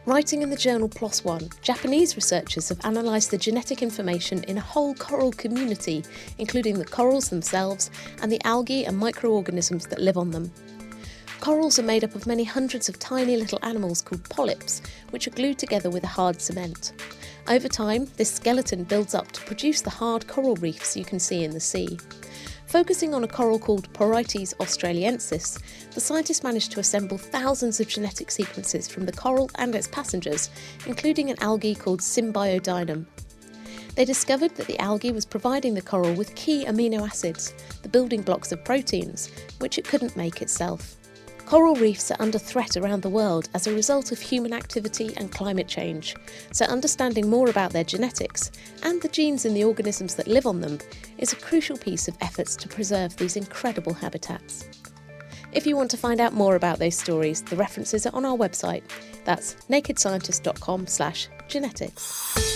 Writing in the journal PLOS ONE, Japanese researchers have analysed the genetic information in a whole coral community, including the corals themselves and the algae and microorganisms that live on them. Corals are made up of many hundreds of tiny little animals called polyps, which are glued together with a hard cement. Over time, this skeleton builds up to produce the hard coral reefs you can see in the sea. Focusing on a coral called Porites australiensis, the scientists managed to assemble thousands of genetic sequences from the coral and its passengers, including an algae called Symbiodinum. They discovered that the algae was providing the coral with key amino acids, the building blocks of proteins, which it couldn't make itself. Coral reefs are under threat around the world as a result of human activity and climate change, so understanding more about their genetics and the genes in the organisms that live on them is a crucial piece of efforts to preserve these incredible habitats. If you want to find out more about those stories, the references are on our website. That's nakedscientist.com/genetics.